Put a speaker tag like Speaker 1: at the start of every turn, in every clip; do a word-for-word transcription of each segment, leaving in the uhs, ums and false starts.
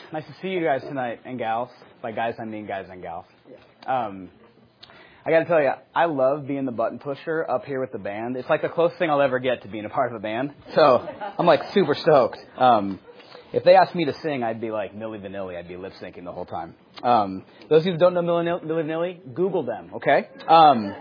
Speaker 1: Nice to see you guys tonight, and gals. By guys, I mean guys and gals. Um, I got to tell you, I love being the button pusher up here with the band. It's like the closest thing I'll ever get to being a part of a band. So I'm like super stoked. Um, if they asked me to sing, I'd be like Milli Vanilli. I'd be lip syncing the whole time. Um, those of you who don't know Milli Vanilli, Google them, okay? Um,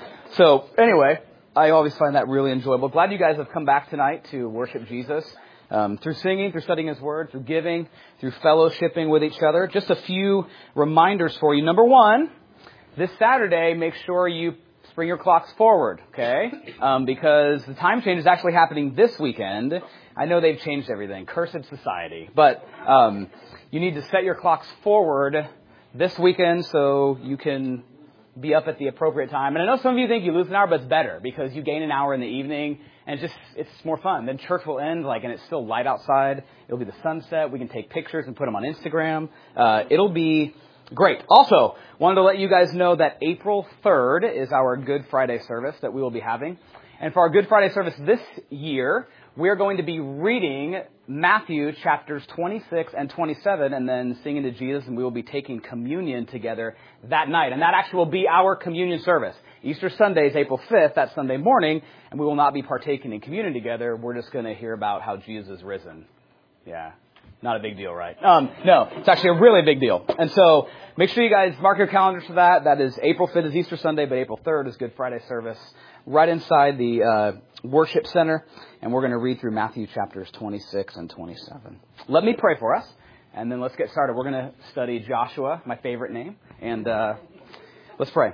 Speaker 1: so anyway, I always find that really enjoyable. Glad you guys have come back tonight to worship Jesus. Um, through singing, through studying His Word, through giving, through fellowshipping with each other. Just a few reminders for you. Number one, this Saturday, make sure you bring your clocks forward, okay? Um, because the time change is actually happening this weekend. I know they've changed everything. Cursed society. But um, you need to set your clocks forward this weekend so you can be up at the appropriate time. And I know some of you think you lose an hour, but it's better because you gain an hour in the evening. And it's just, it's more fun. Then church will end, like, and it's still light outside. It'll be the sunset. We can take pictures and put them on Instagram. Uh, it'll be great. Also, wanted to let you guys know that April third is our Good Friday service that we will be having. And for our Good Friday service this year, we're going to be reading Matthew chapters twenty-six and twenty-seven and then singing to Jesus, and we will be taking communion together that night. And that actually will be our communion service. Easter Sunday is April fifth, that Sunday morning, and we will not be partaking in communion together. We're just going to hear about how Jesus is risen. Yeah, not a big deal, right? Um, no, it's actually a really big deal. And so make sure you guys mark your calendars for that. That is April fifth is Easter Sunday, but April third is Good Friday service right inside the uh, worship center. And we're going to read through Matthew chapters twenty-six and twenty-seven. Let me pray for us, and then let's get started. We're going to study Joshua, my favorite name, and uh, let's pray.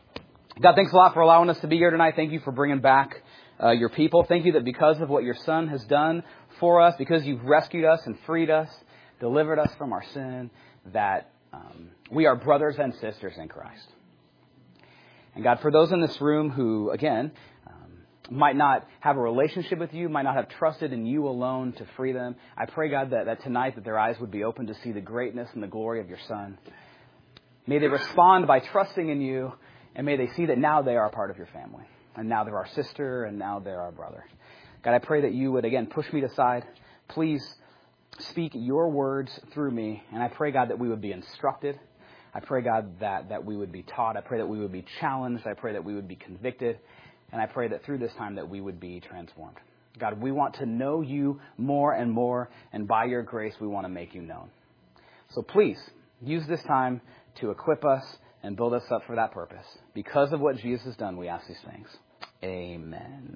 Speaker 1: God, thanks a lot for allowing us to be here tonight. Thank you for bringing back uh, your people. Thank you that because of what your Son has done for us, because you've rescued us and freed us, delivered us from our sin, that um, we are brothers and sisters in Christ. And God, for those in this room who, again, um, might not have a relationship with you, might not have trusted in you alone to free them, I pray, God, that, that tonight that their eyes would be open to see the greatness and the glory of your Son. May they respond by trusting in you, and may they see that now they are a part of your family. And now they're our sister, and now they're our brother. God, I pray that you would, again, push me aside. Please speak your words through me. And I pray, God, that we would be instructed. I pray, God, that, that we would be taught. I pray that we would be challenged. I pray that we would be convicted. And I pray that through this time that we would be transformed. God, we want to know you more and more. And by your grace, we want to make you known. So please, use this time to equip us and build us up for that purpose. Because of what Jesus has done, we ask these things. Amen.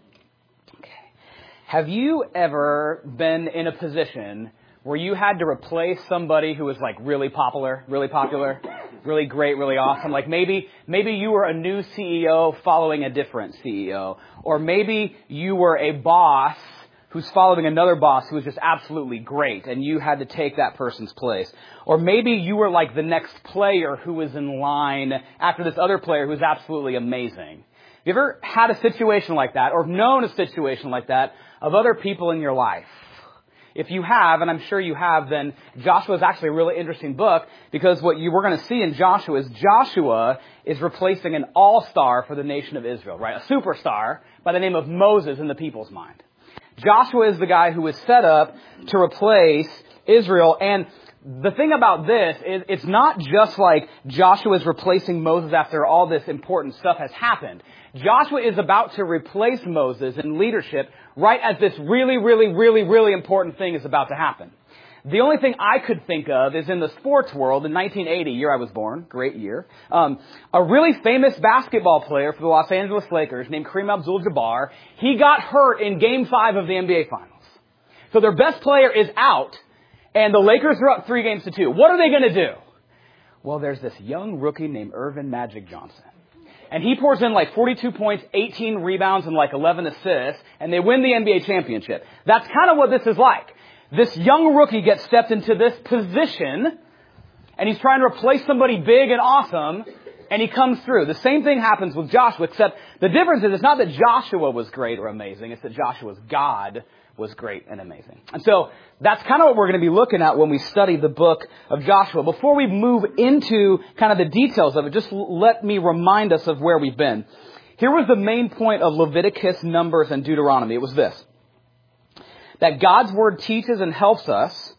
Speaker 1: Okay. Have you ever been in a position where you had to replace somebody who was like really popular, really popular, really great, really awesome? Like maybe, maybe you were a new C E O following a different C E O. Or maybe you were a boss who's following another boss who was just absolutely great, and you had to take that person's place. Or maybe you were like the next player who was in line after this other player who was absolutely amazing. Have you ever had a situation like that, or known a situation like that, of other people in your life? If you have, and I'm sure you have, then Joshua is actually a really interesting book, because what you we're going to see in Joshua is Joshua is replacing an all-star for the nation of Israel, right? A superstar by the name of Moses in the people's mind. Joshua is the guy who was set up to replace Israel. And the thing about this is it's not just like Joshua is replacing Moses after all this important stuff has happened. Joshua is about to replace Moses in leadership right as this really, really, really, really important thing is about to happen. The only thing I could think of is in the sports world in nineteen eighty, year I was born, great year, um, a really famous basketball player for the Los Angeles Lakers named Kareem Abdul-Jabbar, he got hurt in Game five of the N B A Finals. So their best player is out, and the Lakers are up three games to two. What are they going to do? Well, there's this young rookie named Earvin Magic Johnson. And he pours in like forty-two points, eighteen rebounds, and like eleven assists, and they win the N B A championship. That's kind of what this is like. This young rookie gets stepped into this position, and he's trying to replace somebody big and awesome, and he comes through. The same thing happens with Joshua, except the difference is it's not that Joshua was great or amazing, it's that Joshua's God was great and amazing. And so that's kind of what we're going to be looking at when we study the book of Joshua. Before we move into kind of the details of it, just let me remind us of where we've been. Here was the main point of Leviticus, Numbers, and Deuteronomy. It was this: that God's Word teaches and helps us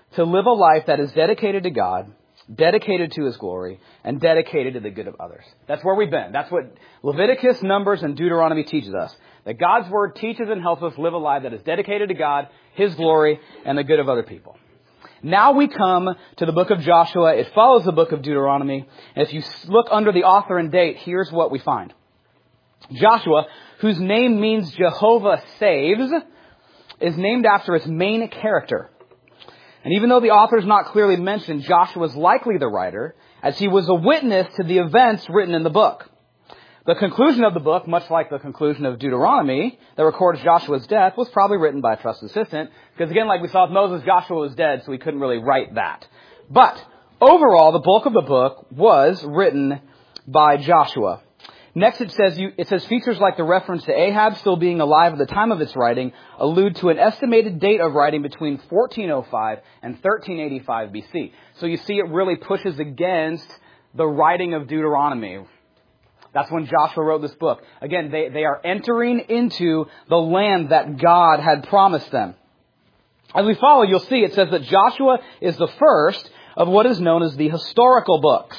Speaker 1: to live a life that is dedicated to God, dedicated to His glory, and dedicated to the good of others. That's where we've been. That's what Leviticus, Numbers, and Deuteronomy teaches us. That God's Word teaches and helps us live a life that is dedicated to God, His glory, and the good of other people. Now we come to the book of Joshua. It follows the book of Deuteronomy. And if you look under the author and date, here's what we find. Joshua, whose name means Jehovah saves, is named after its main character. And even though the author is not clearly mentioned, Joshua is likely the writer, as he was a witness to the events written in the book. The conclusion of the book, much like the conclusion of Deuteronomy, that records Joshua's death, was probably written by a trusted assistant. Because again, like we saw with Moses, Joshua was dead, so he couldn't really write that. But overall, the bulk of the book was written by Joshua. Next, it says you, it says features like the reference to Ahab still being alive at the time of its writing allude to an estimated date of writing between fourteen oh five and thirteen eighty-five B C. So you see it really pushes against the writing of Deuteronomy. That's when Joshua wrote this book. Again, they, they are entering into the land that God had promised them. As we follow, you'll see it says that Joshua is the first of what is known as the historical books.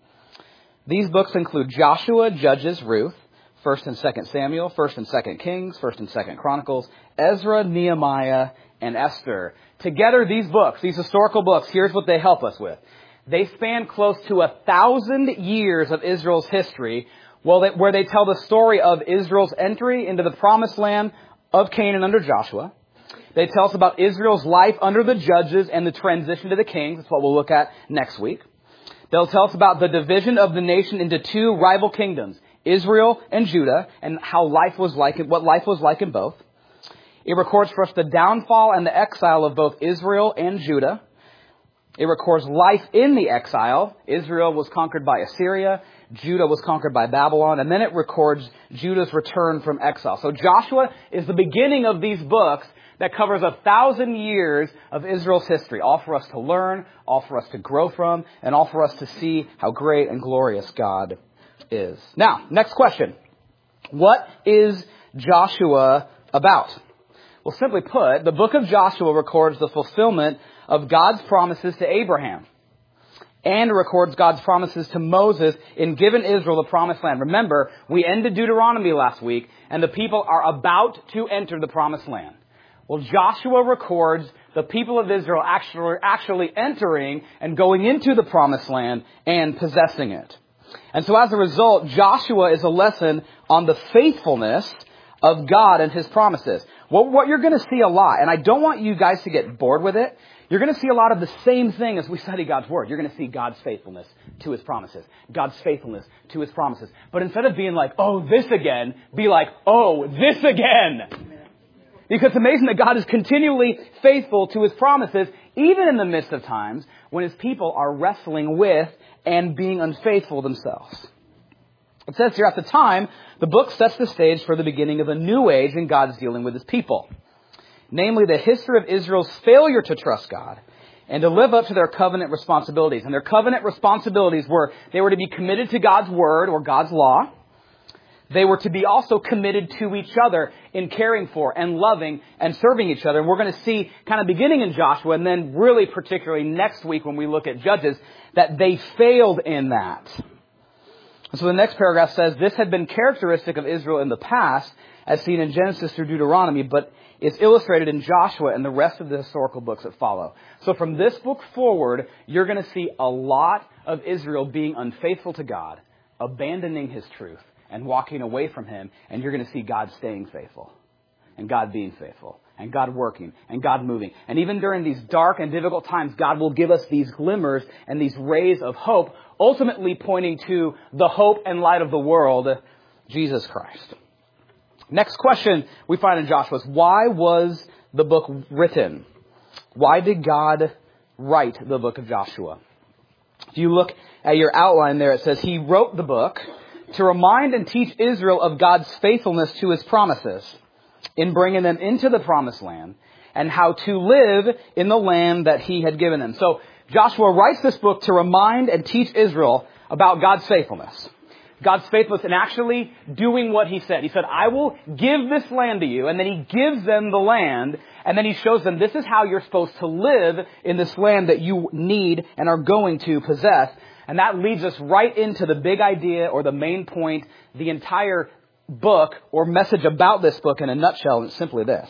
Speaker 1: These books include Joshua, Judges, Ruth, First and Second Samuel, First and Second Kings, First and Second Chronicles, Ezra, Nehemiah, and Esther. Together, these books, these historical books, here's what they help us with. They span close to a thousand years of Israel's history, where they tell the story of Israel's entry into the promised land of Canaan under Joshua. They tell us about Israel's life under the judges and the transition to the kings. That's what we'll look at next week. They'll tell us about the division of the nation into two rival kingdoms, Israel and Judah, and how life was like, what life was like in both. It records for us the downfall and the exile of both Israel and Judah. It records life in the exile. Israel was conquered by Assyria. Judah was conquered by Babylon. And then it records Judah's return from exile. So Joshua is the beginning of these books that covers a thousand years of Israel's history. All for us to learn, all for us to grow from, and all for us to see how great and glorious God is. Now, next question. What is Joshua about? Well, simply put, the book of Joshua records the fulfillment of God's promises to Abraham and records God's promises to Moses in giving Israel the promised land. Remember, we ended Deuteronomy last week, and the people are about to enter the promised land. Well, Joshua records the people of Israel actually, actually entering and going into the promised land and possessing it. And so as a result, Joshua is a lesson on the faithfulness of God and His promises. Well, what you're going to see a lot, and I don't want you guys to get bored with it, you're going to see a lot of the same thing as we study God's Word. You're going to see God's faithfulness to His promises. God's faithfulness to His promises. But instead of being like, oh, this again, be like, oh, this again. Because it's amazing that God is continually faithful to His promises, even in the midst of times when His people are wrestling with and being unfaithful themselves. It says here, at the time, the book sets the stage for the beginning of a new age in God's dealing with His people. Namely, the history of Israel's failure to trust God and to live up to their covenant responsibilities. And their covenant responsibilities were, they were to be committed to God's Word or God's law. They were to be also committed to each other in caring for and loving and serving each other. And we're going to see, kind of beginning in Joshua, and then really particularly next week when we look at Judges, that they failed in that. So the next paragraph says, this had been characteristic of Israel in the past, as seen in Genesis through Deuteronomy, but is illustrated in Joshua and the rest of the historical books that follow. So from this book forward, you're going to see a lot of Israel being unfaithful to God, abandoning His truth, and walking away from Him, and you're going to see God staying faithful, and God being faithful, and God working, and God moving. And even during these dark and difficult times, God will give us these glimmers and these rays of hope, ultimately pointing to the hope and light of the world, Jesus Christ. Next question we find in Joshua is, why was the book written? Why did God write the book of Joshua? If you look at your outline there, it says He wrote the book to remind and teach Israel of God's faithfulness to His promises in bringing them into the promised land and how to live in the land that He had given them. So Joshua writes this book to remind and teach Israel about God's faithfulness. God's faithfulness in actually doing what he said. He said, I will give this land to you. And then he gives them the land. And then he shows them this is how you're supposed to live in this land that you need and are going to possess. And that leads us right into the big idea or the main point, the entire book or message about this book in a nutshell. And it's simply this.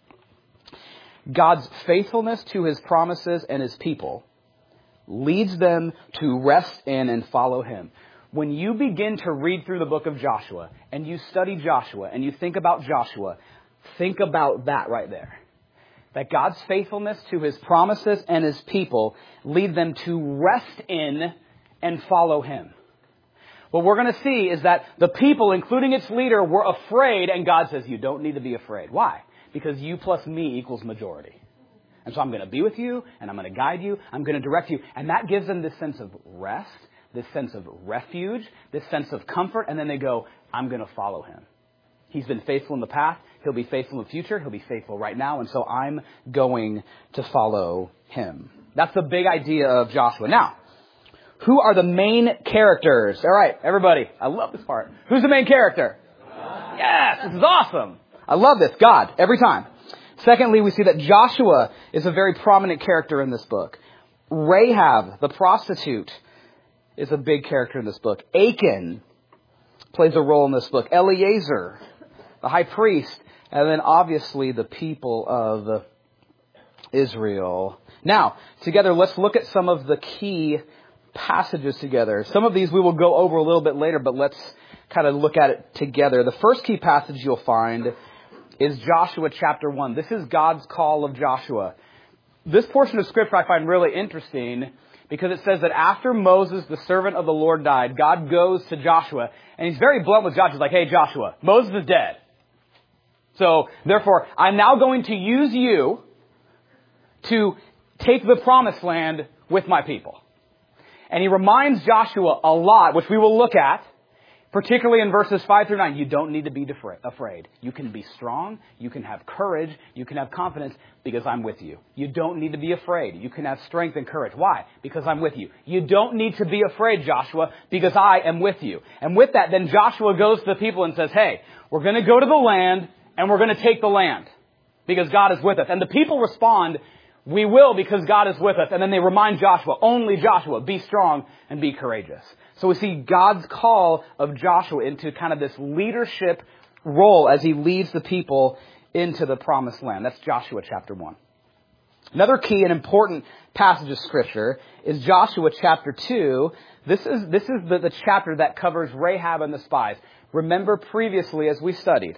Speaker 1: God's faithfulness to his promises and his people leads them to rest in and follow him. When you begin to read through the book of Joshua and you study Joshua and you think about Joshua, think about that right there. That God's faithfulness to his promises and his people lead them to rest in and follow him. What we're going to see is that the people, including its leader, were afraid, and God says, you don't need to be afraid. Why? Because you plus me equals majority. And so I'm going to be with you, and I'm going to guide you, I'm going to direct you. And that gives them this sense of rest, this sense of refuge, this sense of comfort, and then they go, I'm going to follow him. He's been faithful in the past, he'll be faithful in the future, he'll be faithful right now, and so I'm going to follow him. That's the big idea of Joshua. Now, who are the main characters? All right, everybody, I love this part. Who's the main character? God. Yes, this is awesome. I love this. God, every time. Secondly, we see that Joshua is a very prominent character in this book. Rahab, the prostitute, is a big character in this book. Achan plays a role in this book. Eleazar, the high priest, and then obviously the people of Israel. Now, together, let's look at some of the key passages together. Some of these we will go over a little bit later, but let's kind of look at it together. The first key passage you'll find is Joshua chapter one. This is God's call of Joshua. This portion of Scripture I find really interesting because it says that after Moses, the servant of the Lord, died, God goes to Joshua, and he's very blunt with Joshua. He's like, hey, Joshua, Moses is dead. So, therefore, I'm now going to use you to take the promised land with my people. And he reminds Joshua a lot, which we will look at, particularly in verses five through nine. You don't need to be afraid. You can be strong. You can have courage. You can have confidence because I'm with you. You don't need to be afraid. You can have strength and courage. Why? Because I'm with you. You don't need to be afraid, Joshua, because I am with you. And with that, then Joshua goes to the people and says, hey, we're going to go to the land and we're going to take the land because God is with us. And the people respond, we will because God is with us. And then they remind Joshua, only Joshua, be strong and be courageous. So we see God's call of Joshua into kind of this leadership role as he leads the people into the promised land. That's Joshua chapter one. Another key and important passage of Scripture is Joshua chapter two. This is, this is the, the chapter that covers Rahab and the spies. Remember previously as we studied,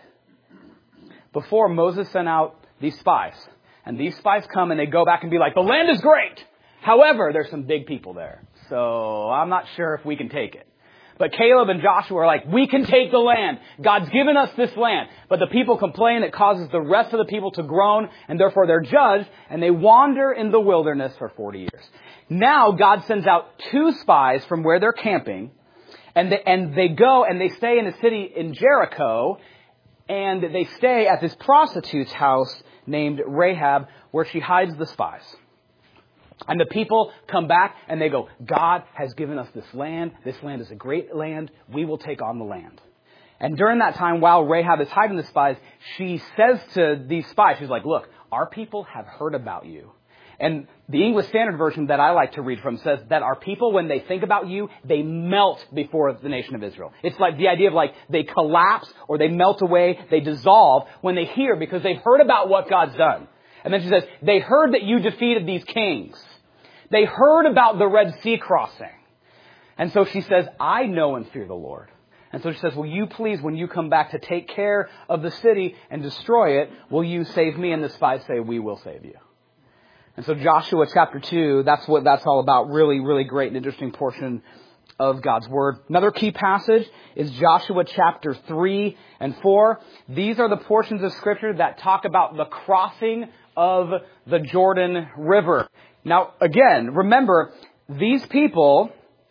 Speaker 1: before Moses sent out these spies. And these spies come and they go back and be like, the land is great. However, there's some big people there. So I'm not sure if we can take it. But Caleb and Joshua are like, we can take the land. God's given us this land. But the people complain. It causes the rest of the people to groan. And therefore they're judged. And they wander in the wilderness for forty years. Now God sends out two spies from where they're camping. And they, and they go and they stay in a city in Jericho. And they stay at this prostitute's house named Rahab, where she hides the spies. And the people come back and they go, God has given us this land. This land is a great land. We will take on the land. And during that time, while Rahab is hiding the spies, she says to these spies, she's like, look, our people have heard about you. And the English Standard Version that I like to read from says that our people, when they think about you, they melt before the nation of Israel. It's like the idea of like they collapse or they melt away, they dissolve when they hear because they've heard about what God's done. And then she says, they heard that you defeated these kings. They heard about the Red Sea crossing. And so she says, I know and fear the Lord. And so she says, will you please, when you come back to take care of the city and destroy it, will you save me? And the spies say, we will save you. And so Joshua chapter two, that's what that's all about. Really, really great and interesting portion of God's Word. Another key passage is Joshua chapter three and four. These are the portions of Scripture that talk about the crossing of the Jordan River. Now, again, remember, these people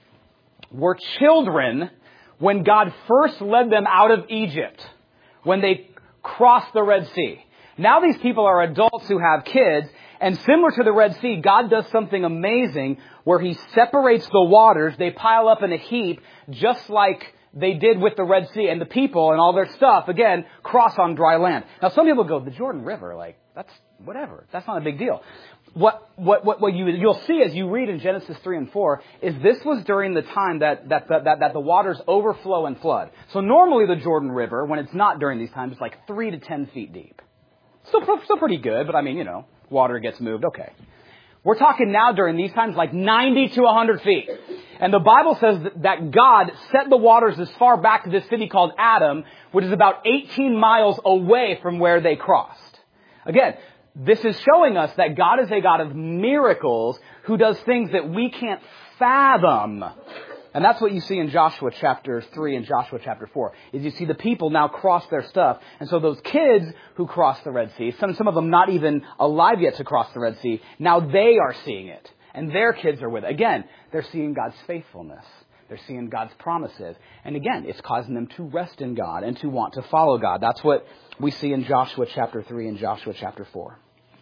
Speaker 1: were children when God first led them out of Egypt, when they crossed the Red Sea. Now these people are adults who have kids. And similar to the Red Sea, God does something amazing where He separates the waters. They pile up in a heap, just like they did with the Red Sea, and the people and all their stuff, again, cross on dry land. Now, some people go, the Jordan River, like, that's whatever. That's not a big deal. What, what, what, what you, you'll see as you read in Genesis three and four is this was during the time that, that, that, that, that the waters overflow and flood. So normally the Jordan River, when it's not during these times, it's like three to ten feet deep. Still, still pretty good, but I mean, you know, water gets moved, okay. We're talking now during these times like ninety to one hundred feet. And the Bible says that God set the waters as far back to this city called Adam, which is about eighteen miles away from where they crossed. Again, this is showing us that God is a God of miracles who does things that we can't fathom. And that's what you see in Joshua chapter three and Joshua chapter four, is you see the people now cross their stuff. And so those kids who crossed the Red Sea, some, some of them not even alive yet to cross the Red Sea, now they are seeing it. And their kids are with it. Again, they're seeing God's faithfulness. They're seeing God's promises. And again, it's causing them to rest in God and to want to follow God. That's what we see in Joshua chapter three and Joshua chapter four.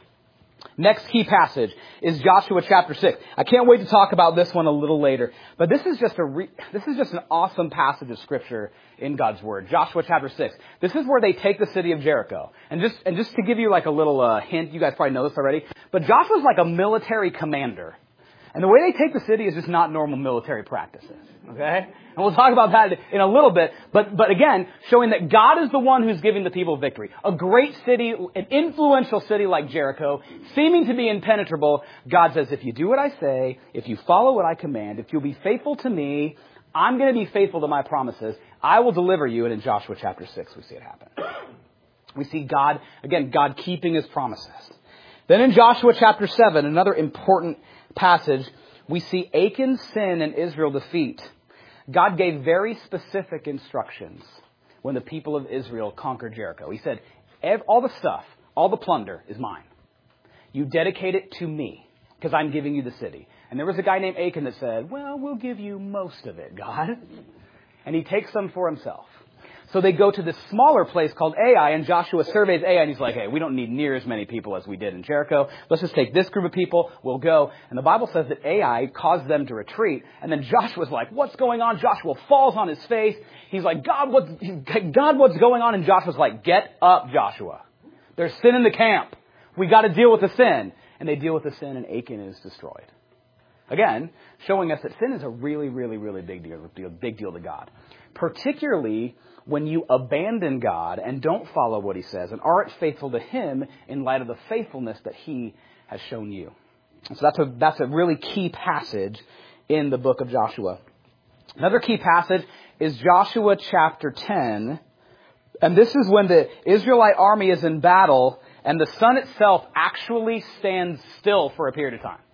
Speaker 1: Next key passage is Joshua chapter six. I can't wait to talk about this one a little later, but this is just a re- this is just an awesome passage of scripture in God's word. Joshua chapter six. This is where they take the city of Jericho. And just and just to give you like a little uh, hint, you guys probably know this already, but Joshua's like a military commander. And the way they take the city is just not normal military practices. Okay? And we'll talk about that in a little bit. But, but again, showing that God is the one who's giving the people victory. A great city, an influential city like Jericho, seeming to be impenetrable, God says, if you do what I say, if you follow what I command, if you'll be faithful to me, I'm going to be faithful to my promises. I will deliver you. And in Joshua chapter six, we see it happen. We see God, again, God keeping his promises. Then in Joshua chapter seven, another important passage, we see Achan's sin and Israel's defeat. God gave very specific instructions when the people of Israel conquered Jericho. He said, all the stuff, all the plunder is mine. You dedicate it to me because I'm giving you the city. And there was a guy named Achan that said, well, we'll give you most of it, God. And he takes some for himself. So they go to this smaller place called Ai, and Joshua surveys Ai, and he's like, hey, we don't need near as many people as we did in Jericho. Let's just take this group of people. We'll go. And the Bible says that Ai caused them to retreat. And then Joshua's like, what's going on? Joshua falls on his face. He's like, God, what's, God, what's going on? And Joshua's like, get up, Joshua. There's sin in the camp. We got to deal with the sin. And they deal with the sin, and Achan is destroyed. Again, showing us that sin is a really, really, really big deal, big deal to God. Particularly when you abandon God and don't follow what he says and aren't faithful to him in light of the faithfulness that he has shown you. So that's a, that's a really key passage in the book of Joshua. Another key passage is Joshua chapter ten. And this is when the Israelite army is in battle and the sun itself actually stands still for a period of time.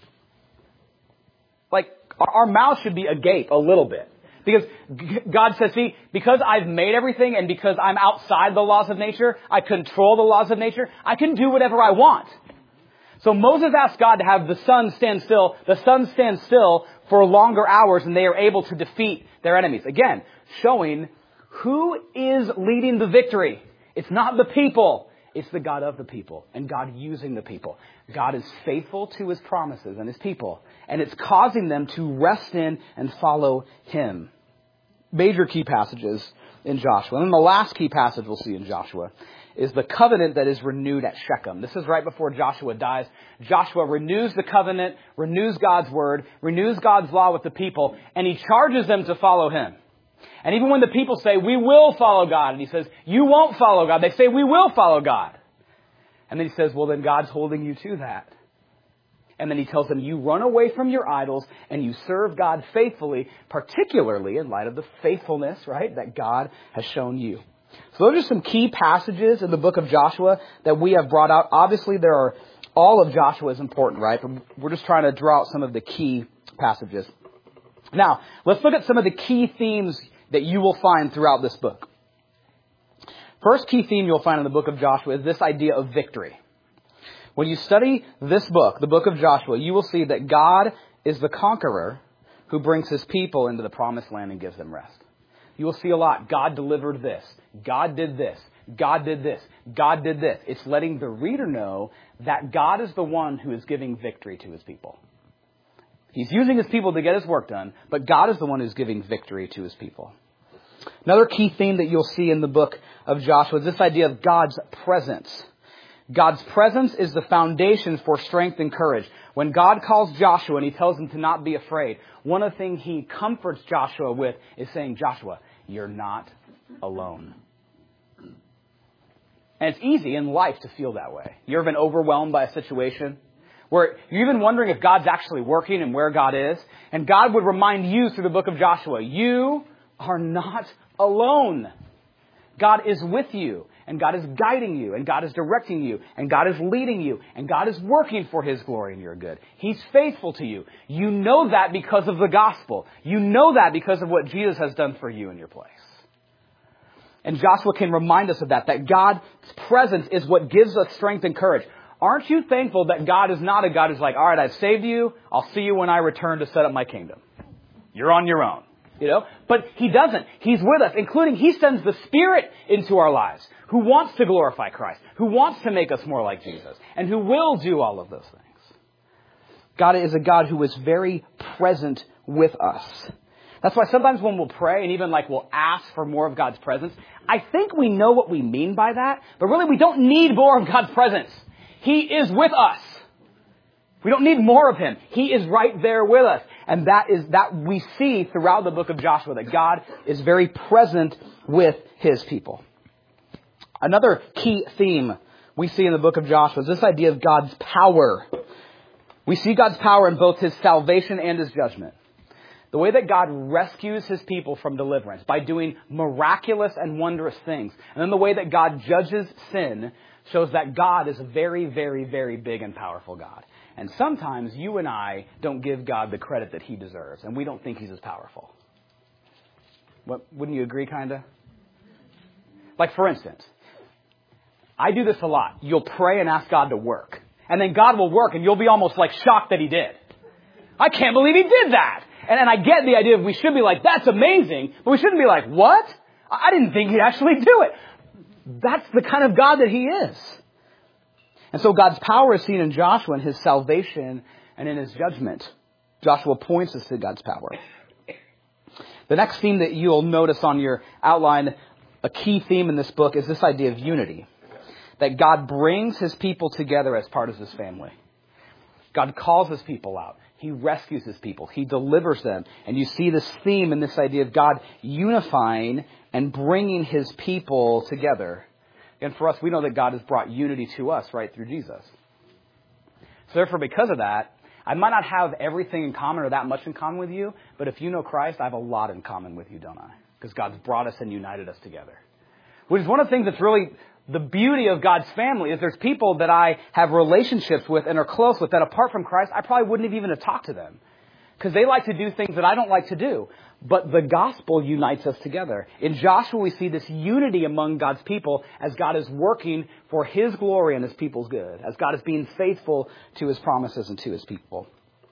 Speaker 1: Like, our mouth should be agape a little bit. Because God says, see, because I've made everything and because I'm outside the laws of nature, I control the laws of nature, I can do whatever I want. So Moses asked God to have the sun stand still. The sun stands still for longer hours and they are able to defeat their enemies. Again, showing who is leading the victory. It's not the people. It's the God of the people and God using the people. God is faithful to his promises and his people. And it's causing them to rest in and follow him. Major key passages in Joshua. And then the last key passage we'll see in Joshua is the covenant that is renewed at Shechem. This is right before Joshua dies. Joshua renews the covenant, renews God's word, renews God's law with the people, and he charges them to follow him. And even when the people say, we will follow God, and he says, you won't follow God, they say, we will follow God. And then he says, well, then God's holding you to that. And then he tells them, you run away from your idols and you serve God faithfully, particularly in light of the faithfulness, right, that God has shown you. So those are some key passages in the book of Joshua that we have brought out. Obviously, there are all of Joshua is important, right? But we're just trying to draw out some of the key passages. Now, let's look at some of the key themes that you will find throughout this book. First key theme you'll find in the book of Joshua is this idea of victory. When you study this book, the book of Joshua, you will see that God is the conqueror who brings his people into the promised land and gives them rest. You will see a lot. God delivered this. God did this. God did this. God did this. It's letting the reader know that God is the one who is giving victory to his people. He's using his people to get his work done, but God is the one who's giving victory to his people. Another key theme that you'll see in the book of Joshua is this idea of God's presence. God's presence is the foundation for strength and courage. When God calls Joshua and he tells him to not be afraid, one of the things he comforts Joshua with is saying, Joshua, you're not alone. And it's easy in life to feel that way. You ever been overwhelmed by a situation where you're even wondering if God's actually working and where God is? And God would remind you through the book of Joshua, you are not alone. God is with you, and God is guiding you, and God is directing you, and God is leading you, and God is working for His glory and your good. He's faithful to you. You know that because of the gospel. You know that because of what Jesus has done for you in your place. And Joshua can remind us of that, that God's presence is what gives us strength and courage. Aren't you thankful that God is not a God who's like, all right, I've saved you. I'll see you when I return to set up my kingdom. You're on your own. You know, but He doesn't. He's with us, including He sends the Spirit into our lives who wants to glorify Christ, who wants to make us more like Jesus, and who will do all of those things. God is a God who is very present with us. That's why sometimes when we'll pray and even like we'll ask for more of God's presence, I think we know what we mean by that, but really we don't need more of God's presence. He is with us. We don't need more of Him. He is right there with us. And that is that we see throughout the book of Joshua, that God is very present with His people. Another key theme we see in the book of Joshua is this idea of God's power. We see God's power in both His salvation and His judgment. The way that God rescues His people from deliverance by doing miraculous and wondrous things. And then the way that God judges sin shows that God is a very, very, very big and powerful God. And sometimes you and I don't give God the credit that He deserves, and we don't think He's as powerful. What, wouldn't you agree, kind of? Like, for instance, I do this a lot. You'll pray and ask God to work, and then God will work, and you'll be almost like shocked that He did. I can't believe He did that. And, and I get the idea of we should be like, that's amazing, but we shouldn't be like, what? I didn't think He'd actually do it. That's the kind of God that He is. And so God's power is seen in Joshua in His salvation and in His judgment. Joshua points us to God's power. The next theme that you'll notice on your outline, a key theme in this book, is this idea of unity. That God brings His people together as part of His family. God calls His people out. He rescues His people. He delivers them. And you see this theme in this idea of God unifying and bringing His people together. And for us, we know that God has brought unity to us right through Jesus. So therefore, because of that, I might not have everything in common or that much in common with you, but if you know Christ, I have a lot in common with you, don't I? Because God's brought us and united us together. Which is one of the things that's really the beauty of God's family, is there's people that I have relationships with and are close with that apart from Christ, I probably wouldn't have even have talked to them. Because they like to do things that I don't like to do. But the gospel unites us together. In Joshua, we see this unity among God's people as God is working for His glory and His people's good. As God is being faithful to His promises and to His people.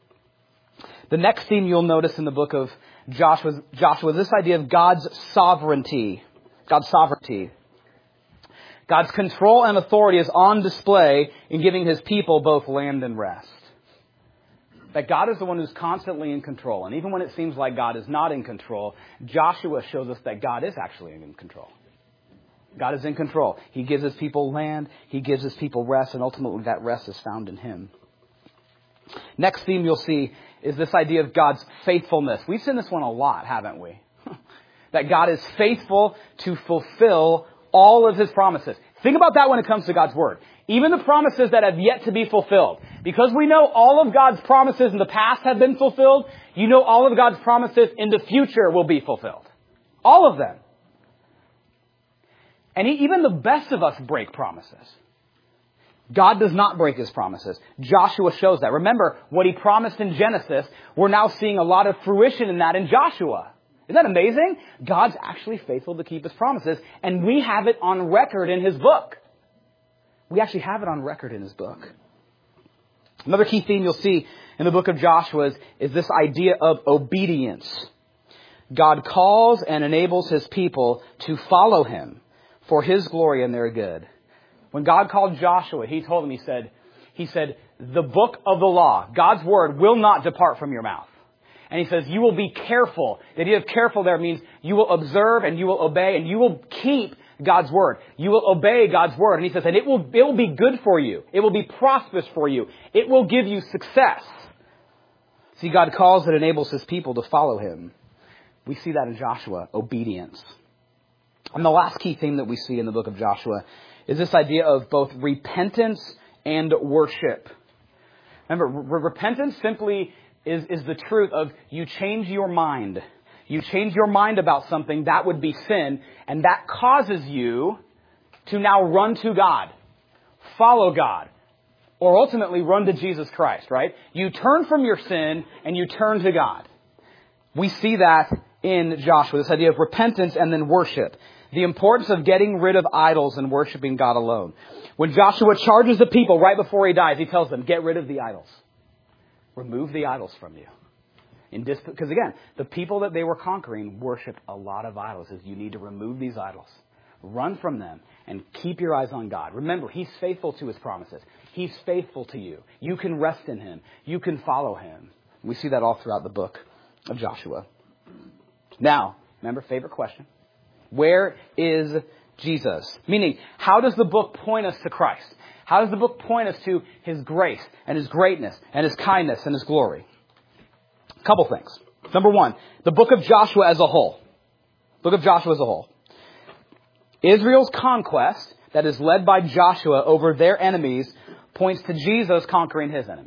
Speaker 1: The next theme you'll notice in the book of Joshua, Joshua is this idea of God's sovereignty. God's sovereignty. God's control and authority is on display in giving His people both land and rest. That God is the one who's constantly in control. And even when it seems like God is not in control, Joshua shows us that God is actually in control. God is in control. He gives His people land. He gives His people rest. And ultimately that rest is found in Him. Next theme you'll see is this idea of God's faithfulness. We've seen this one a lot, haven't we? That God is faithful to fulfill all of His promises. Think about that when it comes to God's Word. Even the promises that have yet to be fulfilled. Because we know all of God's promises in the past have been fulfilled, you know all of God's promises in the future will be fulfilled. All of them. And even the best of us break promises. God does not break His promises. Joshua shows that. Remember, what He promised in Genesis, we're now seeing a lot of fruition in that in Joshua. Isn't that amazing? God's actually faithful to keep His promises, and we have it on record in His book. We actually have it on record in His book. Another key theme you'll see in the book of Joshua is, is this idea of obedience. God calls and enables His people to follow Him for His glory and their good. When God called Joshua, He told him, He said, He said, the book of the law, God's word, will not depart from your mouth. And he says, you will be careful. The idea of careful there means you will observe and you will obey and you will keep God's word. You will obey God's word. And he says, and it will, it will be good for you. It will be prosperous for you. It will give you success. See, God calls and enables his people to follow him. We see that in Joshua, obedience. And the last key theme that we see in the book of Joshua is this idea of both repentance and worship. Remember, re- repentance simply is, is the truth of you change your mind. You change your mind about something, that would be sin, and that causes you to now run to God, follow God, or ultimately run to Jesus Christ, right? You turn from your sin and you turn to God. We see that in Joshua, this idea of repentance and then worship. The importance of getting rid of idols and worshiping God alone. When Joshua charges the people right before he dies, he tells them, get rid of the idols. Remove the idols from you. Because again, the people that they were conquering worshiped a lot of idols. Is you need to remove these idols. Run from them and keep your eyes on God. Remember, he's faithful to his promises. He's faithful to you. You can rest in him. You can follow him. We see that all throughout the book of Joshua. Now, remember, favorite question. Where is Jesus? Meaning, how does the book point us to Christ? How does the book point us to his grace and his greatness and his kindness and his glory? A couple things. Number one, the book of Joshua as a whole. Book of Joshua as a whole. Israel's conquest that is led by Joshua over their enemies points to Jesus conquering his enemies.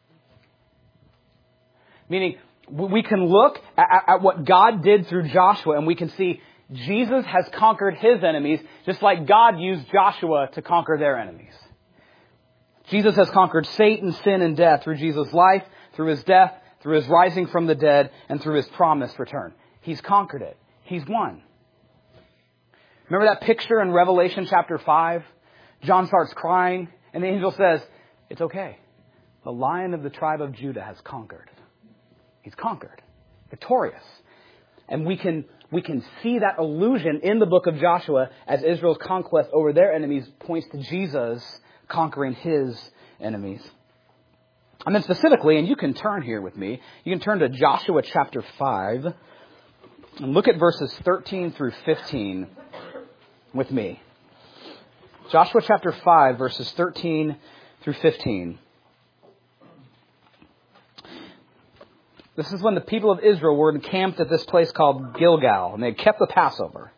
Speaker 1: Meaning, we can look at, at what God did through Joshua and we can see Jesus has conquered his enemies just like God used Joshua to conquer their enemies. Jesus has conquered Satan, sin, and death through Jesus' life, through his death, through his rising from the dead, and through his promised return. He's conquered it. He's won. Remember that picture in Revelation chapter five? John starts crying, and the angel says, it's okay. The Lion of the tribe of Judah has conquered. He's conquered. Victorious. And we can, we can see that illusion in the book of Joshua as Israel's conquest over their enemies points to Jesus conquering his enemies. And then specifically, and you can turn here with me, you can turn to Joshua chapter five and look at verses thirteen through fifteen with me. Joshua chapter five, verses thirteen through fifteen. This is when the people of Israel were encamped at this place called Gilgal, and they had kept the Passover.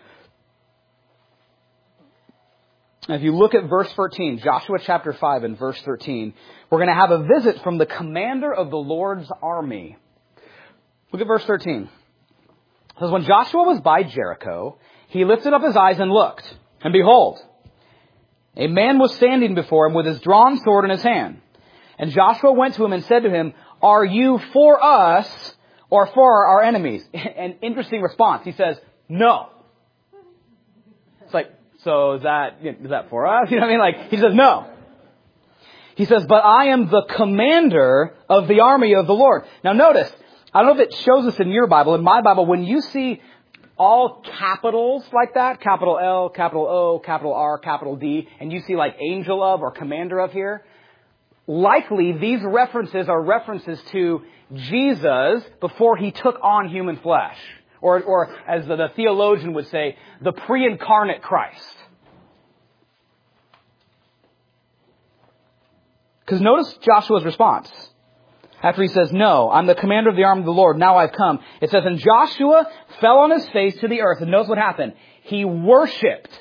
Speaker 1: And if you look at verse thirteen, Joshua chapter five and verse thirteen, we're going to have a visit from the commander of the Lord's army. Look at verse thirteen. It says, when Joshua was by Jericho, he lifted up his eyes and looked, and behold, a man was standing before him with his drawn sword in his hand. And Joshua went to him and said to him, are you for us or for our enemies? An interesting response. He says, no. It's like, so is that, is that for us? You know what I mean? Like, he says, no. He says, but I am the commander of the army of the Lord. Now notice, I don't know if it shows us in your Bible. In my Bible, when you see all capitals like that, capital L, capital O, capital R, capital D, and you see like angel of or commander of here, likely these references are references to Jesus before he took on human flesh. Or, or as the, the theologian would say, the pre-incarnate Christ. Because notice Joshua's response. After he says, no, I'm the commander of the army of the Lord, now I've come. It says, and Joshua fell on his face to the earth. And notice what happened. He worshipped.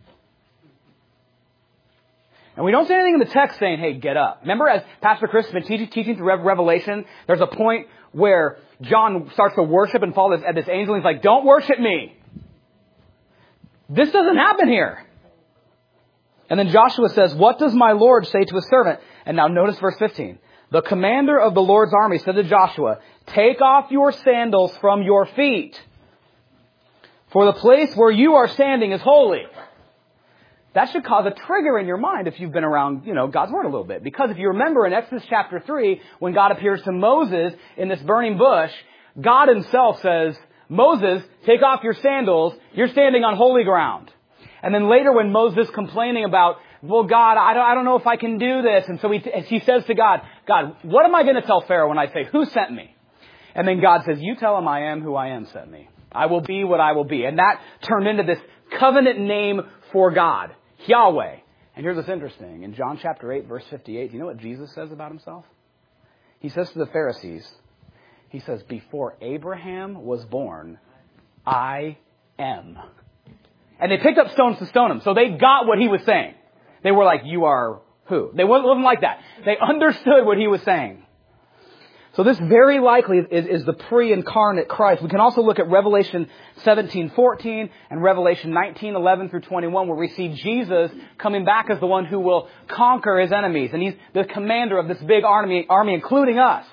Speaker 1: And we don't see anything in the text saying, hey, get up. Remember, as Pastor Chris has been teaching, teaching through Revelation, there's a point where John starts to worship and fall at this angel. And he's like, don't worship me. This doesn't happen here. And then Joshua says, what does my Lord say to his servant? And now notice verse fifteen. The commander of the Lord's army said to Joshua, take off your sandals from your feet, for the place where you are standing is holy. That should cause a trigger in your mind if you've been around, you know, God's Word a little bit. Because if you remember in Exodus chapter three, when God appears to Moses in this burning bush, God himself says, Moses, take off your sandals. You're standing on holy ground. And then later when Moses is complaining about, well, God, I don't, I don't know if I can do this. And so he, he says to God, God, what am I going to tell Pharaoh when I say, who sent me? And then God says, you tell him I am who I am sent me. I will be what I will be. And that turned into this covenant name for God, Yahweh. And here's what's interesting. In John chapter eight, verse fifty-eight, do you know what Jesus says about himself? He says to the Pharisees, he says, before Abraham was born, I am. And they picked up stones to stone him. So they got what he was saying. They were like, you are who? They wasn't like that. They understood what he was saying. So this very likely is, is the pre-incarnate Christ. We can also look at Revelation seventeen fourteen and Revelation nineteen eleven through twenty-one, where we see Jesus coming back as the one who will conquer his enemies. And he's the commander of this big army, army including us.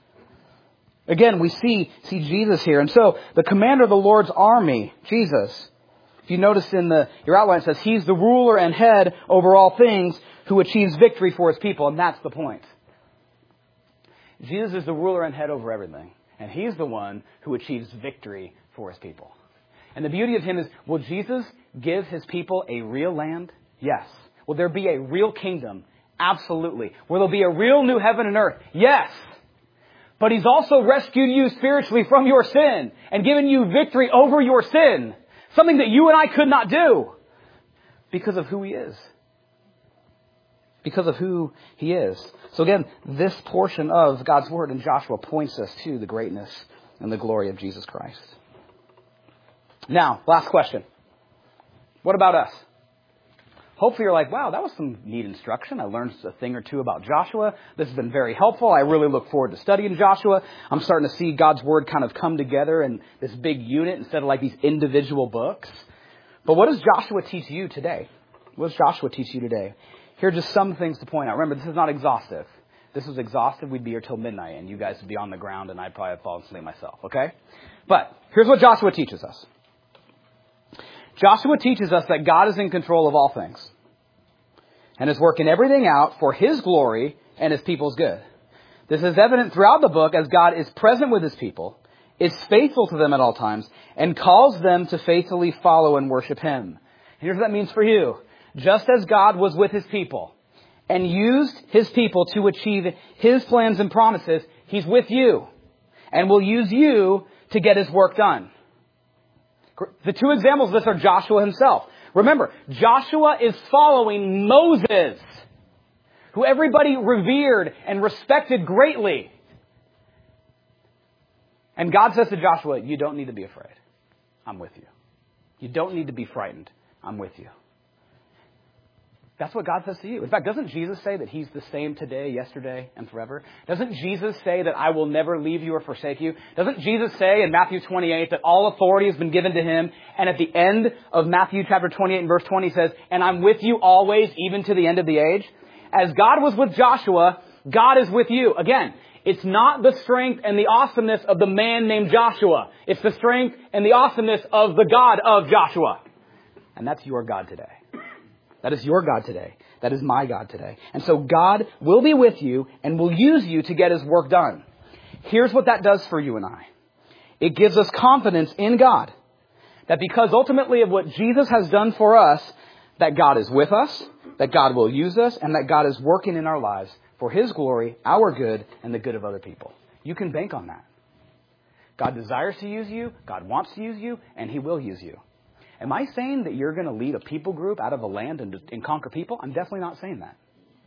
Speaker 1: Again, we see, see Jesus here. And so the commander of the Lord's army, Jesus, if you notice in the your outline, it says he's the ruler and head over all things who achieves victory for his people. And that's the point. Jesus is the ruler and head over everything. And he's the one who achieves victory for his people. And the beauty of him is, will Jesus give his people a real land? Yes. Will there be a real kingdom? Absolutely. Will there be a real new heaven and earth? Yes. But he's also rescued you spiritually from your sin and given you victory over your sin. Something that you and I could not do because of who he is. Because of who he is. So again, this portion of God's Word in Joshua points us to the greatness and the glory of Jesus Christ. Now, last question. What about us? Hopefully you're like, wow, that was some neat instruction. I learned a thing or two about Joshua. This has been very helpful. I really look forward to studying Joshua. I'm starting to see God's Word kind of come together in this big unit instead of like these individual books. But what does Joshua teach you today? What does Joshua teach you today? Here are just some things to point out. Remember, this is not exhaustive. If this was exhaustive, we'd be here till midnight, and you guys would be on the ground, and I'd probably have fallen asleep myself, okay? But here's what Joshua teaches us. Joshua teaches us that God is in control of all things and is working everything out for his glory and his people's good. This is evident throughout the book as God is present with his people, is faithful to them at all times, and calls them to faithfully follow and worship him. Here's what that means for you. Just as God was with his people and used his people to achieve his plans and promises, he's with you and will use you to get his work done. The two examples of this are Joshua himself. Remember, Joshua is following Moses, who everybody revered and respected greatly. And God says to Joshua, you don't need to be afraid. I'm with you. You don't need to be frightened. I'm with you. That's what God says to you. In fact, doesn't Jesus say that he's the same today, yesterday, and forever? Doesn't Jesus say that I will never leave you or forsake you? Doesn't Jesus say in Matthew twenty-eight that all authority has been given to him? And at the end of Matthew chapter twenty-eight and verse twenty says, and I'm with you always, even to the end of the age? As God was with Joshua, God is with you. Again, it's not the strength and the awesomeness of the man named Joshua. It's the strength and the awesomeness of the God of Joshua. And that's your God today. That is your God today. That is my God today. And so God will be with you and will use you to get his work done. Here's what that does for you and I. It gives us confidence in God. That because ultimately of what Jesus has done for us, that God is with us, that God will use us, and that God is working in our lives for his glory, our good, and the good of other people. You can bank on that. God desires to use you, God wants to use you, and he will use you. Am I saying that you're going to lead a people group out of a land and, and conquer people? I'm definitely not saying that.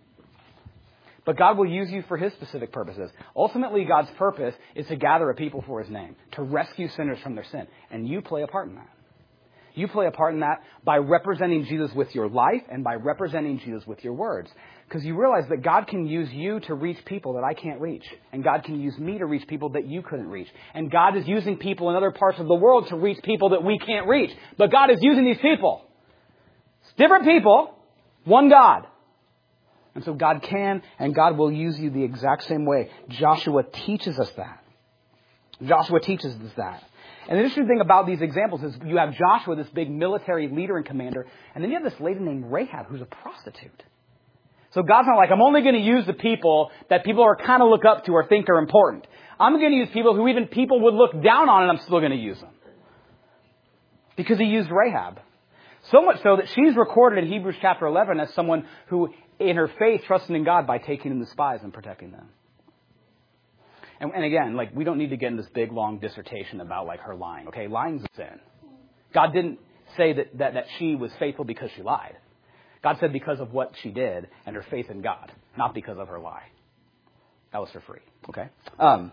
Speaker 1: But God will use you for his specific purposes. Ultimately, God's purpose is to gather a people for his name, to rescue sinners from their sin. And you play a part in that. You play a part in that by representing Jesus with your life and by representing Jesus with your words. Because you realize that God can use you to reach people that I can't reach. And God can use me to reach people that you couldn't reach. And God is using people in other parts of the world to reach people that we can't reach. But God is using these people. It's different people, one God. And so God can and God will use you the exact same way. Joshua teaches us that. Joshua teaches us that. And the interesting thing about these examples is you have Joshua, this big military leader and commander, and then you have this lady named Rahab who's a prostitute. So God's not like, I'm only going to use the people that people are kind of look up to or think are important. I'm going to use people who even people would look down on, and I'm still going to use them. Because he used Rahab. So much so that she's recorded in Hebrews chapter eleven as someone who, in her faith, trusted in God by taking in the spies and protecting them. And, and again, like, we don't need to get in this big, long dissertation about, like, her lying. Okay, lying's a sin. God didn't say that, that, that she was faithful because she lied. God said because of what she did and her faith in God, not because of her lie. That was for free. Okay? Um,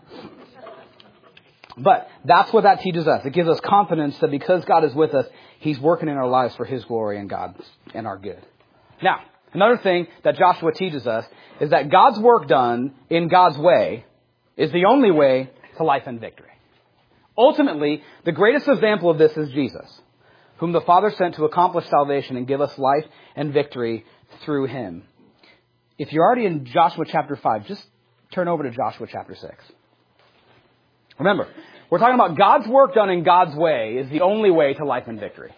Speaker 1: but that's what that teaches us. It gives us confidence that because God is with us, He's working in our lives for His glory and God's and our good. Now, another thing that Joshua teaches us is that God's work done in God's way is the only way to life and victory. Ultimately, the greatest example of this is Jesus, whom the Father sent to accomplish salvation and give us life and victory through Him. If you're already in Joshua chapter five, just turn over to Joshua chapter six. Remember, we're talking about God's work done in God's way is the only way to life and victory.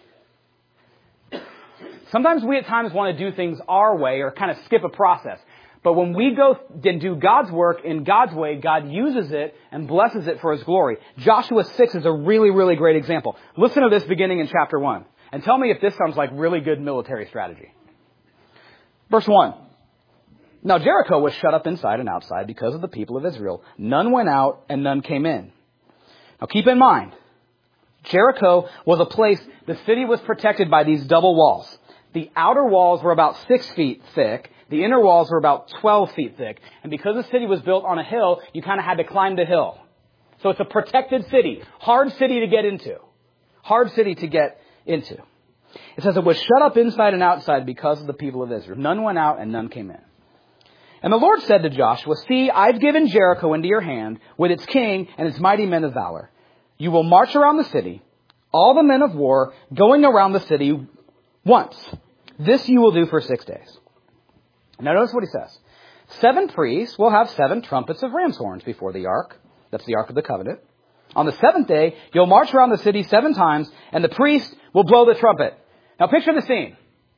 Speaker 1: Sometimes we at times want to do things our way or kind of skip a process. But when we go and do God's work in God's way, God uses it and blesses it for His glory. Joshua six is a really, really great example. Listen to this beginning in chapter one. And tell me if this sounds like really good military strategy. Verse one. Now Jericho was shut up inside and outside because of the people of Israel. None went out and none came in. Now keep in mind, Jericho was a place, the city was protected by these double walls. The outer walls were about six feet thick. The inner walls were about twelve feet thick. And because the city was built on a hill, you kind of had to climb the hill. So it's a protected city. Hard city to get into. Hard city to get into. It says it was shut up inside and outside because of the people of Israel. None went out and none came in. And the Lord said to Joshua, see, I've given Jericho into your hand with its king and its mighty men of valor. You will march around the city, all the men of war going around the city once. This you will do for six days. Now notice what he says. Seven priests will have seven trumpets of ram's horns before the ark. That's the Ark of the Covenant. On the seventh day, you'll march around the city seven times, and the priest will blow the trumpet. Now picture the scene.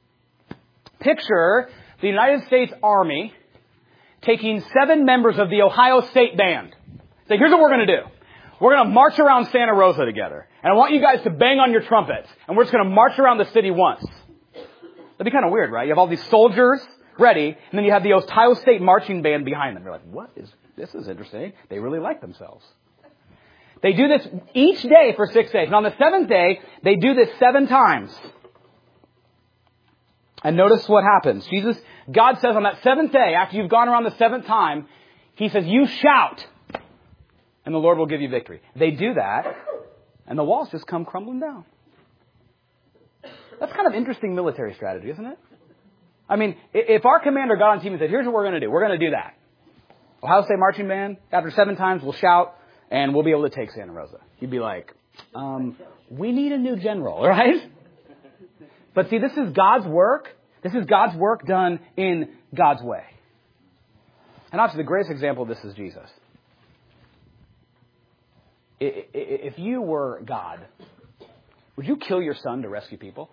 Speaker 1: Picture the United States Army taking seven members of the Ohio State Band. Say, here's what we're going to do. We're going to march around Santa Rosa together. And I want you guys to bang on your trumpets. And we're just going to march around the city once. That'd be kind of weird, right? You have all these soldiers ready, and then you have the Ohio State marching band behind them. You're like, what is, this is interesting. They really like themselves. They do this each day for six days. And on the seventh day, they do this seven times. And notice what happens. Jesus, God says on that seventh day, after you've gone around the seventh time, He says, you shout, and the Lord will give you victory. They do that, and the walls just come crumbling down. That's kind of interesting military strategy, isn't it? I mean, if our commander got on team and said, here's what we're going to do. We're going to do that. Ohio State marching band, after seven times, we'll shout, and we'll be able to take Santa Rosa. He'd be like, um, we need a new general, right? But see, this is God's work. This is God's work done in God's way. And obviously the greatest example of this is Jesus. If you were God, would you kill your son to rescue people?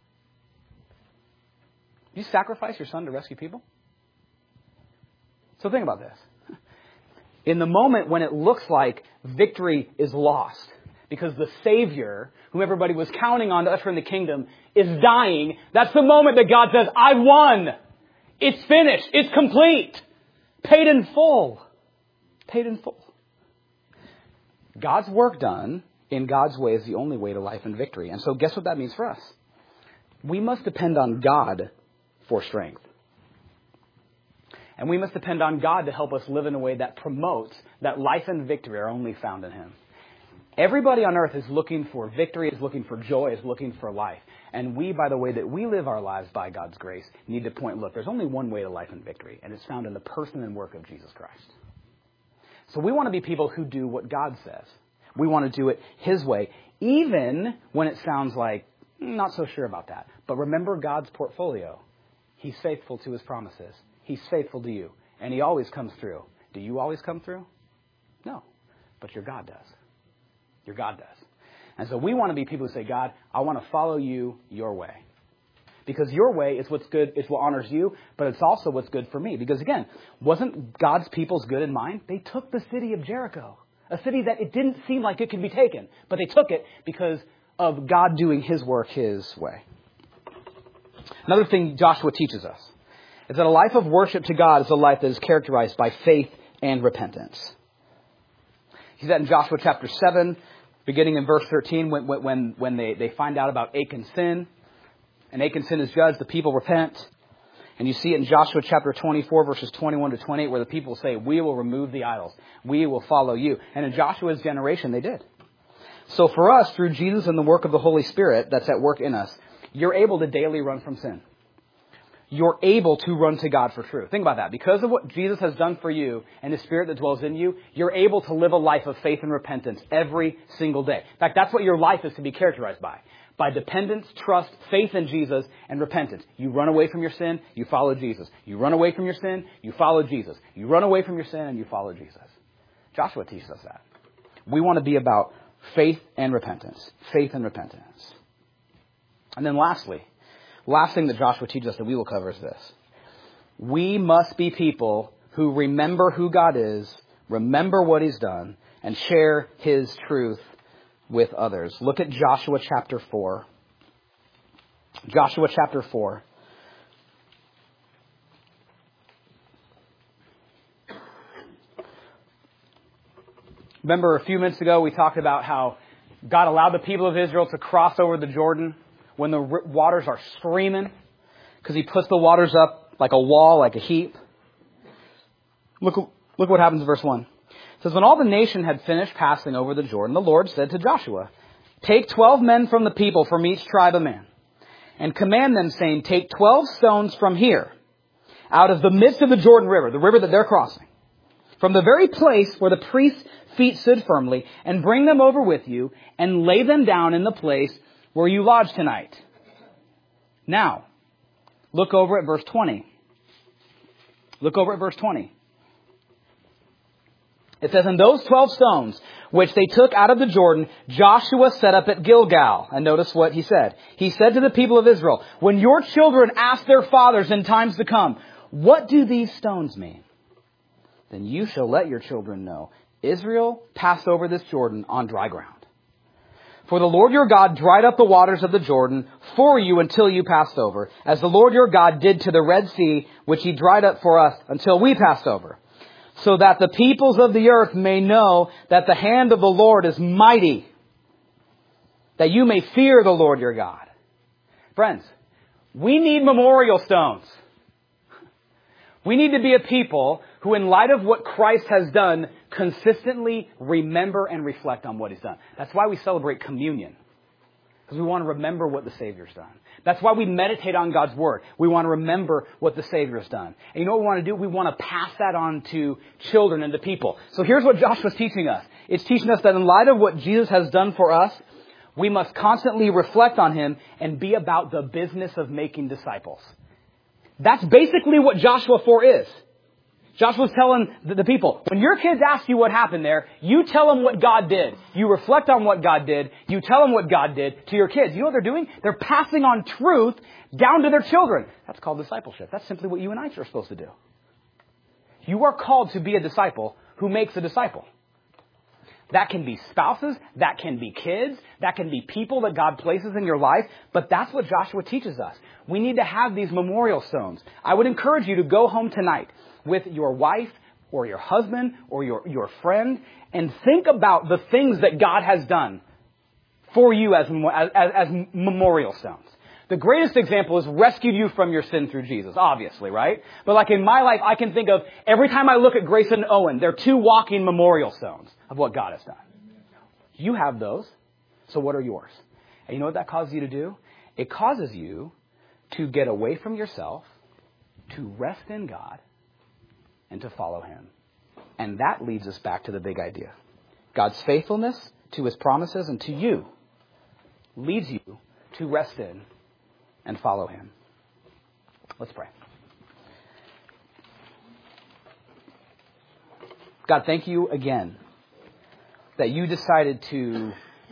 Speaker 1: Would you sacrifice your son to rescue people? So think about this. In the moment when it looks like victory is lost, because the Savior, whom everybody was counting on to usher in the kingdom, is dying, that's the moment that God says, I won. It's finished. It's complete. Paid in full. Paid in full. God's work done in God's way is the only way to life and victory. And so guess what that means for us? We must depend on God for strength. And we must depend on God to help us live in a way that promotes that life and victory are only found in Him. Everybody on earth is looking for victory, is looking for joy, is looking for life. And we, by the way that we live our lives by God's grace, need to point, look, there's only one way to life and victory, and it's found in the person and work of Jesus Christ. So we want to be people who do what God says. We want to do it His way, even when it sounds like, not so sure about that. But remember God's portfolio. He's faithful to His promises. He's faithful to you. And He always comes through. Do you always come through? No. But your God does. Your God does. And so we want to be people who say, God, I want to follow you your way. Because your way is what's good, is what honors you, but it's also what's good for me. Because again, wasn't God's people's good in mind? They took the city of Jericho, a city that it didn't seem like it could be taken. But they took it because of God doing His work His way. Another thing Joshua teaches us is that a life of worship to God is a life that is characterized by faith and repentance. He said in Joshua chapter seven, beginning in verse thirteen, when, when, when they, they find out about Achan's sin, and Achan's sin is judged, the people repent. And you see it in Joshua chapter twenty-four, verses twenty-one to twenty-eight, where the people say, we will remove the idols. We will follow you. And in Joshua's generation, they did. So for us, through Jesus and the work of the Holy Spirit that's at work in us, you're able to daily run from sin. You're able to run to God for truth. Think about that. Because of what Jesus has done for you and the Spirit that dwells in you, you're able to live a life of faith and repentance every single day. In fact, that's what your life is to be characterized by. By dependence, trust, faith in Jesus, and repentance. You run away from your sin, you follow Jesus. You run away from your sin, you follow Jesus. You run away from your sin, and you follow Jesus. Joshua teaches us that. We want to be about faith and repentance. Faith and repentance. And then lastly, last thing that Joshua teaches us that we will cover is this. We must be people who remember who God is, remember what He's done, and share His truth with others. Look at Joshua chapter four. Joshua chapter four. Remember a few minutes ago we talked about how God allowed the people of Israel to cross over the Jordan when the waters are screaming, because He puts the waters up like a wall, like a heap. Look, look what happens in verse one. It says, when all the nation had finished passing over the Jordan, the Lord said to Joshua, take twelve men from the people, from each tribe a man, and command them, saying, take twelve stones from here, out of the midst of the Jordan River, the river that they're crossing, from the very place where the priest's feet stood firmly, and bring them over with you, and lay them down in the place where you lodge tonight. Now, look over at verse twenty. Look over at verse twenty. It says, and those twelve stones, which they took out of the Jordan, Joshua set up at Gilgal. And notice what he said. He said to the people of Israel, when your children ask their fathers in times to come, what do these stones mean? Then you shall let your children know, Israel passed over this Jordan on dry ground. For the Lord your God dried up the waters of the Jordan for you until you passed over, as the Lord your God did to the Red Sea, which He dried up for us until we passed over. So that the peoples of the earth may know that the hand of the Lord is mighty, that you may fear the Lord your God. Friends, we need memorial stones. We need to be a people who, in light of what Christ has done, consistently remember and reflect on what He's done. That's why we celebrate communion. Because we want to remember what the Savior's done. That's why we meditate on God's Word. We want to remember what the Savior's done. And you know what we want to do? We want to pass that on to children and to people. So here's what Joshua's teaching us. It's teaching us that in light of what Jesus has done for us, we must constantly reflect on Him and be about the business of making disciples. That's basically what Joshua four is. Joshua's telling the people, when your kids ask you what happened there, you tell them what God did. You reflect on what God did. You tell them what God did to your kids. You know what they're doing? They're passing on truth down to their children. That's called discipleship. That's simply what you and I are supposed to do. You are called to be a disciple who makes a disciple. That can be spouses. That can be kids. That can be people that God places in your life. But that's what Joshua teaches us. We need to have these memorial stones. I would encourage you to go home tonight with your wife or your husband or your, your friend and think about the things that God has done for you as, as, as memorial stones. The greatest example is rescued you from your sin through Jesus, obviously, right? But like in my life, I can think of every time I look at Grace and Owen, they're two walking memorial stones of what God has done. You have those. So what are yours? And you know what that causes you to do? It causes you to get away from yourself, to rest in God, and to follow Him. And that leads us back to the big idea. God's faithfulness to His promises and to you leads you to rest in and follow Him. Let's pray. God, thank you again that you decided to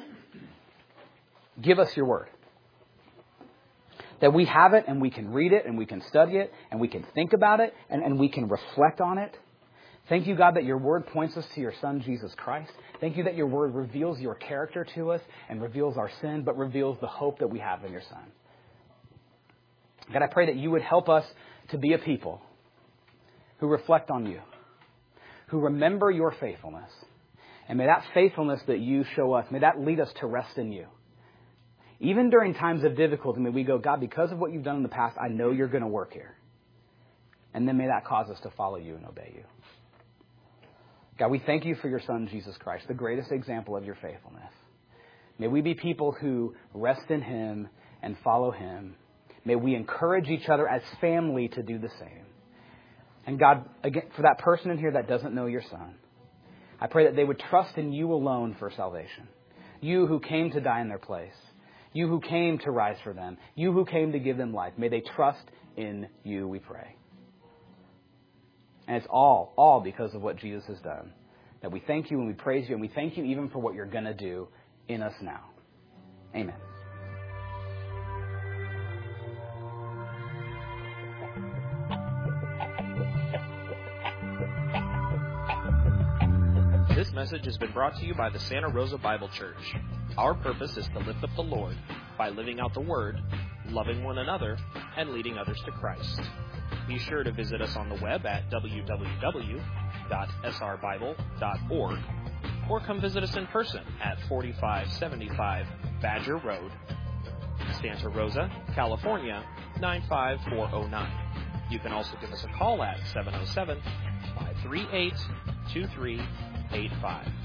Speaker 1: give us your word. That we have it and we can read it and we can study it and we can think about it and, and we can reflect on it. Thank you, God, that your word points us to your Son, Jesus Christ. Thank you that your word reveals your character to us and reveals our sin, but reveals the hope that we have in your Son. God, I pray that you would help us to be a people who reflect on you, who remember your faithfulness, And may that faithfulness that you show us, may that lead us to rest in you. Even during times of difficulty, may we go, God, because of what you've done in the past, I know you're going to work here. And then may that cause us to follow you and obey you. God, we thank you for your Son, Jesus Christ, the greatest example of your faithfulness. May we be people who rest in him and follow him. May we encourage each other as family to do the same. And God, again, for that person in here that doesn't know your Son, I pray that they would trust in you alone for salvation. You who came to die in their place. You who came to rise for them. You who came to give them life. May they trust in you, we pray. And it's all, all because of what Jesus has done. That we thank you and we praise you, and we thank you even for what you're going to do in us now. Amen.
Speaker 2: This message has been brought to you by the Santa Rosa Bible Church. Our purpose is to lift up the Lord by living out the Word, loving one another, and leading others to Christ. Be sure to visit us on the web at w w w dot s r bible dot org or come visit us in person at forty-five seventy-five Badger Road, Santa Rosa, California, nine five four oh nine. You can also give us a call at seven oh seven, five three eight, two three eight five.